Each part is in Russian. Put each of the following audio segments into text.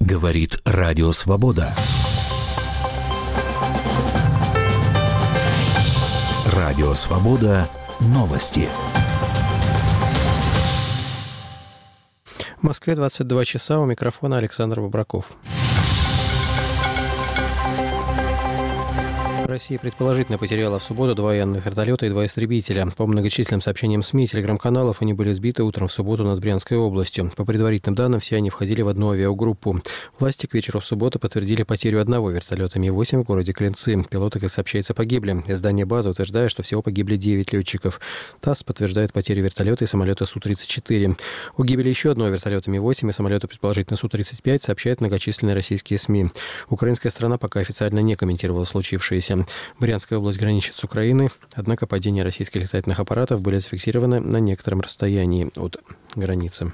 Говорит Радио Свобода. Радио Свобода. Новости. В Москве 22 часа. У микрофона Александр Бобраков. Россия предположительно потеряла в субботу 2 военных вертолета и 2 истребителя. По многочисленным сообщениям СМИ и телеграм-каналов, они были сбиты утром в субботу над Брянской областью. По предварительным данным, все они входили в одну авиагруппу. Власти к вечеру в субботу подтвердили потерю одного вертолета Ми-8 в городе Клинцы. Пилоты, как сообщается, погибли. Издание «База» утверждает, что всего погибли 9 летчиков. ТАСС подтверждает потерю вертолета и самолета Су-34. О гибели еще одного вертолета Ми-8 и самолета, предположительно, Су-35, сообщают многочисленные российские СМИ. Украинская сторона пока официально не комментировала случившееся. Брянская область граничит с Украиной, однако падения российских летательных аппаратов были зафиксированы на некотором расстоянии от границы.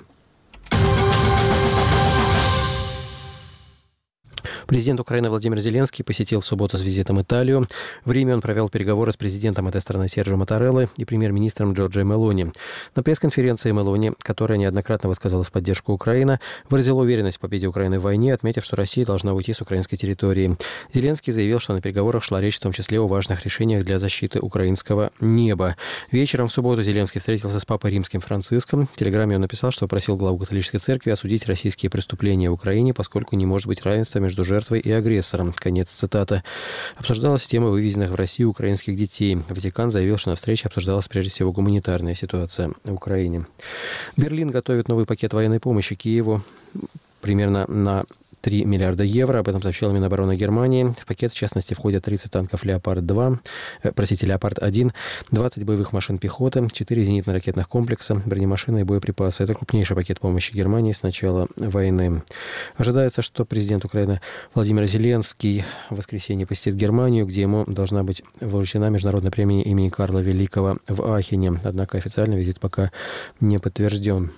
Президент Украины Владимир Зеленский посетил в субботу с визитом Италию. В Риме он провел переговоры с президентом этой страны Серджио Маттареллой и премьер-министром Джорджио Мелони. На пресс-конференции Мелони, которая неоднократно высказалась в поддержку Украины, выразил уверенность в победе Украины в войне, отметив, что Россия должна уйти с украинской территории. Зеленский заявил, что на переговорах шла речь в том числе о важных решениях для защиты украинского неба. Вечером в субботу Зеленский встретился с папой римским Франциском. В телеграме он написал, что просил главу католической церкви осудить российские преступления в Украине, поскольку не может быть равенства между жертвой и агрессором. Конец цитаты. Обсуждалась тема вывезенных в Россию украинских детей. Ватикан заявил, что на встрече обсуждалась прежде всего гуманитарная ситуация в Украине. Берлин готовит новый пакет военной помощи Киеву примерно на 3 миллиарда евро. Об этом сообщила Минобороны Германии. В пакет, в частности, входят 30 танков «Леопард-1», 20 боевых машин пехоты, 4 зенитно-ракетных комплекса, бронемашины и боеприпасы. Это крупнейший пакет помощи Германии с начала войны. Ожидается, что президент Украины Владимир Зеленский в воскресенье посетит Германию, где ему должна быть вручена международная премия имени Карла Великого в Ахене. Однако официально визит пока не подтвержден.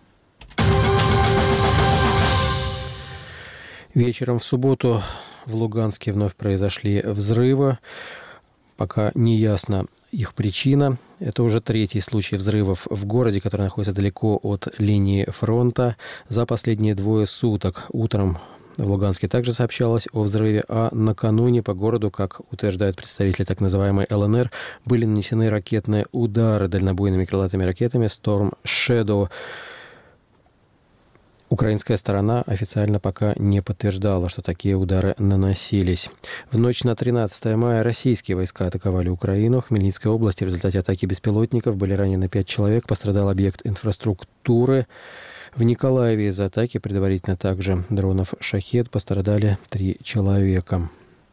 Вечером в субботу в Луганске вновь произошли взрывы. Пока не ясна их причина. Это уже 3-й случай взрывов в городе, который находится далеко от линии фронта за последние 2 суток. Утром в Луганске также сообщалось о взрыве, а накануне по городу, как утверждают представители так называемой ЛНР, были нанесены ракетные удары дальнобойными крылатыми ракетами Storm Shadow. Украинская сторона официально пока не подтверждала, что такие удары наносились. В ночь на 13 мая российские войска атаковали Украину. В Хмельницкой области в результате атаки беспилотников были ранены 5 человек, пострадал объект инфраструктуры. В Николаеве из-за атаки, предварительно также дронов «Шахед», пострадали 3 человека.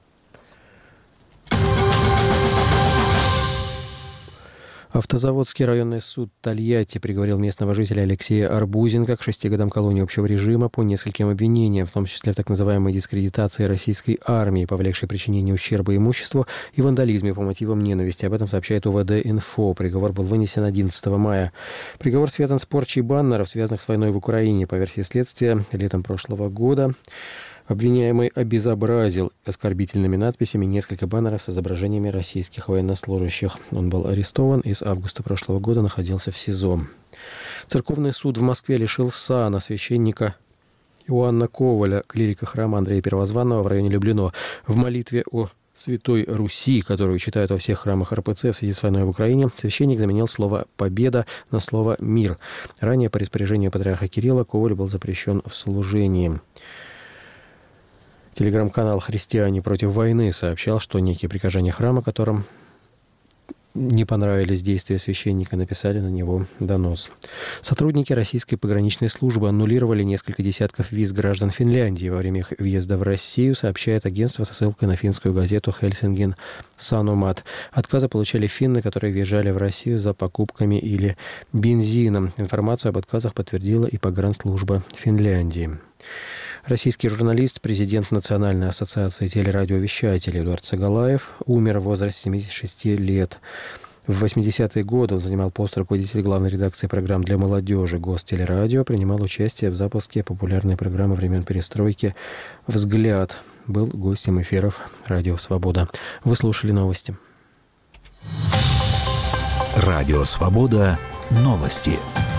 Автозаводский районный суд Тольятти приговорил местного жителя Алексея Арбузенко к 6 годам колонии общего режима по нескольким обвинениям, в том числе в так называемой дискредитации российской армии, повлекшей причинение ущерба имуществу, и вандализме по мотивам ненависти. Об этом сообщает УВД-Инфо. Приговор был вынесен 11 мая. Приговор связан с порчей баннеров, связанных с войной в Украине. По версии следствия, летом прошлого года обвиняемый обезобразил оскорбительными надписями несколько баннеров с изображениями российских военнослужащих. Он был арестован и с августа прошлого года находился в СИЗО. Церковный суд в Москве лишил сана священника Иоанна Коваля, клирика храма Андрея Первозванного в районе Люблино. В молитве о Святой Руси, которую читают во всех храмах РПЦ в связи с войной в Украине, священник заменил слово «победа» на слово «мир». Ранее по распоряжению патриарха Кирилла Коваль был запрещен в служении. Телеграм-канал «Христиане против войны» сообщал, что некие прихожане храма, которым не понравились действия священника, написали на него донос. Сотрудники российской пограничной службы аннулировали несколько десятков виз граждан Финляндии во время их въезда в Россию, сообщает агентство со ссылкой на финскую газету «Хельсинген Саномат». Отказы получали финны, которые въезжали в Россию за покупками или бензином. Информацию об отказах подтвердила и погранслужба Финляндии. Российский журналист, президент Национальной ассоциации телерадиовещателей Эдуард Сагалаев умер в возрасте 76 лет. В 80-е годы он занимал пост руководителя главной редакции программ для молодежи Гостелерадио, принимал участие в запуске популярной программы времен перестройки «Взгляд». Был гостем эфиров «Радио Свобода». Вы слушали новости. Радио Свобода. Новости.